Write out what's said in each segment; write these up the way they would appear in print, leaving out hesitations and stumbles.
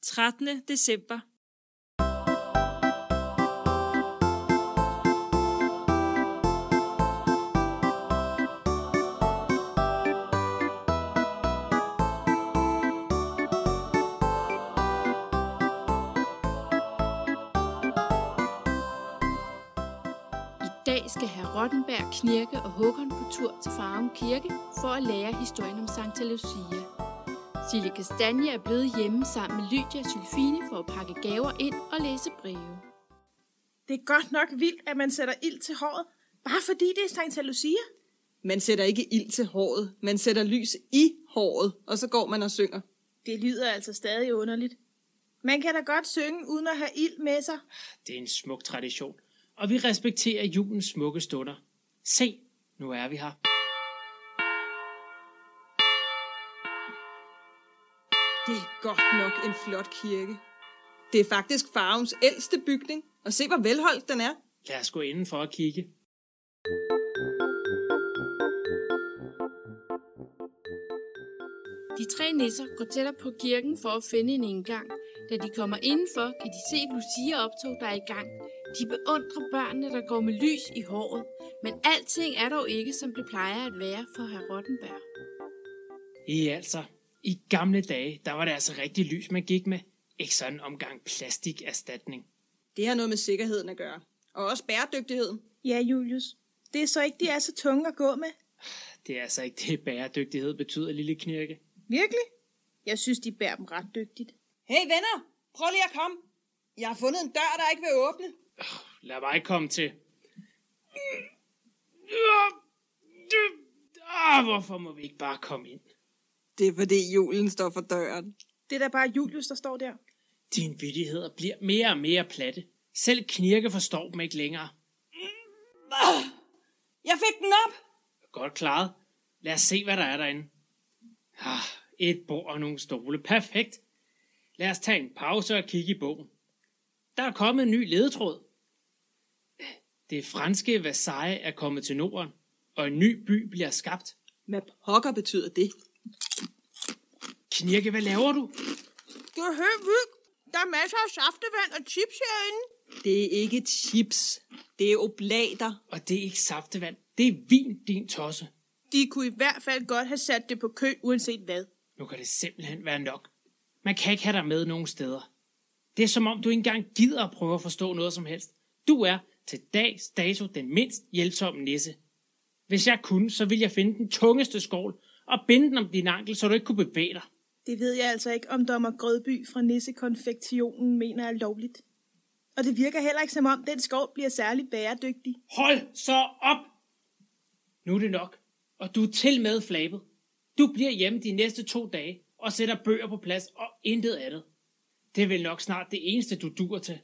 13. december. I dag skal hr. Rottenberg, Knirke og Håkon på tur til Farum Kirke for at lære historien om Santa Lucia. Silje Kastanje er blevet hjemme sammen med Lydia og Sylfine for at pakke gaver ind og læse breve. Det er godt nok vildt, at man sætter ild til håret, bare fordi det er Santa Lucia. Man sætter ikke ild til håret, man sætter lys i håret, og så går man og synger. Det lyder altså stadig underligt. Man kan da godt synge uden at have ild med sig. Det er en smuk tradition, og vi respekterer julens smukke stunder. Se, nu er vi her. Det er godt nok en flot kirke. Det er faktisk Farums ældste bygning, og se hvor velholdt den er. Lad os gå indenfor og kigge. De tre nisser går tættere på kirken for at finde en indgang. Da de kommer indenfor, kan de se et Lucia-optog, der er i gang. De beundrer børnene, der går med lys i håret. Men alting er dog ikke, som det plejer at være for hr. Rottenberg. Altså, i gamle dage, der var det altså rigtig lys, man gik med. Ikke sådan en omgang plastikasterstatning. Det har noget med sikkerheden at gøre. Og også bæredygtigheden. Ja, Julius. Det er så ikke, de er så tunge at gå med. Det er altså ikke det, bæredygtighed betyder, lille Knirke. Virkelig? Jeg synes, de bærer dem ret dygtigt. Hey venner, prøv lige at komme. Jeg har fundet en dør, der ikke vil åbne. Lad mig komme til. Hvorfor må vi ikke bare komme ind? Det er fordi julen står for døren. Det er da bare Julius, der står der. Dine vittigheder bliver mere og mere platte. Selv Knirke forstår dem ikke længere. Jeg fik den op. Godt klaret. Lad os se, hvad der er derinde. Et bord og nogle stole. Perfekt. Lad os tage en pause og kigge i bogen. Der er kommet en ny ledetråd. Det franske Versailles er kommet til Norden, og en ny by bliver skabt. Hvad pokker betyder det? Knirke, hvad laver du? Det er helt vildt. Der er masser af saftevand og chips herinde. Det er ikke chips. Det er oblater. Og det er ikke saftevand. Det er vin, din tosse. De kunne i hvert fald godt have sat det på køl, uanset hvad. Nu kan det simpelthen være nok. Man kan ikke have dig med nogen steder. Det er som om, du ikke engang gider at prøve at forstå noget som helst. Du er til dags dato den mindst hjælpsomme nisse. Hvis jeg kunne, så ville jeg finde den tungeste skål og binde den om din ankel, så du ikke kunne bevæge dig. Det ved jeg altså ikke, om dommer Grødby fra Nissekonfektionen mener er lovligt. Og det virker heller ikke som om, den skål bliver særlig bæredygtig. Hold så op! Nu er det nok, og du er til med flabet. Du bliver hjemme de næste 2 dage og sætter bøger på plads og intet andet. Det er vel nok snart det eneste, du duer til.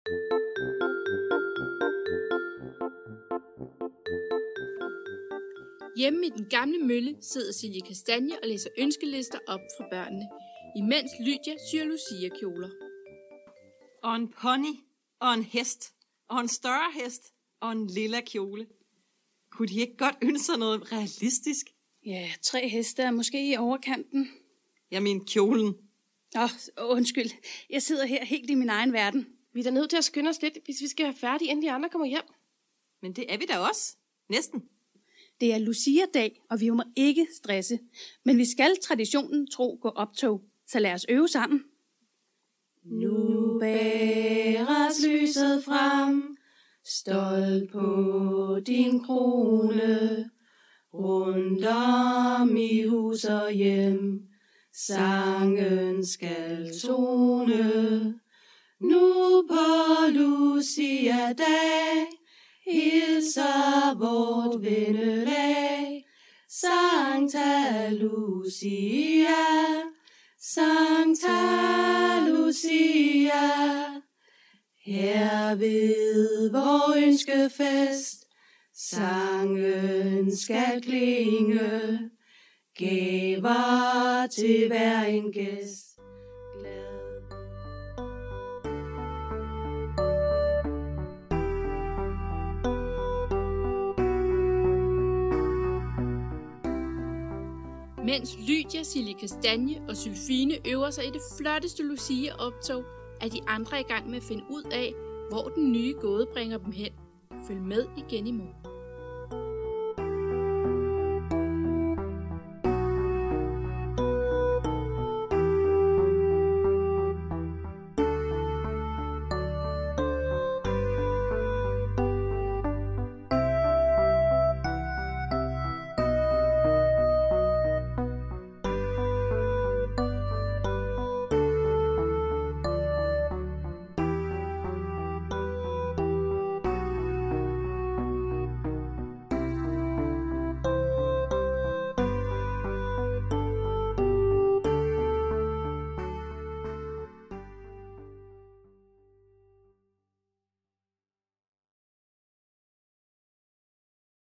Hjemme i den gamle mølle sidder Silje Kastanje og læser ønskelister op fra børnene, imens Lydia syr Lucia-kjoler. Og en pony, og en hest, og en større hest, og en lilla kjole. Kunne de ikke godt ønske sig noget realistisk? Ja, 3 heste er måske i overkanten. Jeg mener kjolen. Undskyld. Jeg sidder her helt i min egen verden. Vi er da nødt til at skynde os lidt, hvis vi skal være færdige, inden de andre kommer hjem. Men det er vi da også. Næsten. Det er Lucia-dag, og vi må ikke stresse. Men vi skal traditionen tro gå optog, så lad os øve sammen. Nu bæres lyset frem, stolt på din krone, rundt om i hus og hjem, sangen skal tone. Nu på Lucia-dag, hilser vort vennelag, Santa Lucia, Santa Lucia. Herved vor ønskefest, sangen skal klinge, gaver til hver en gæst. Mens Lydia, Silje Kastanje og Sylfine øver sig i det flotteste Lucia-optog, er de andre i gang med at finde ud af, hvor den nye gåde bringer dem hen. Følg med igen i morgen.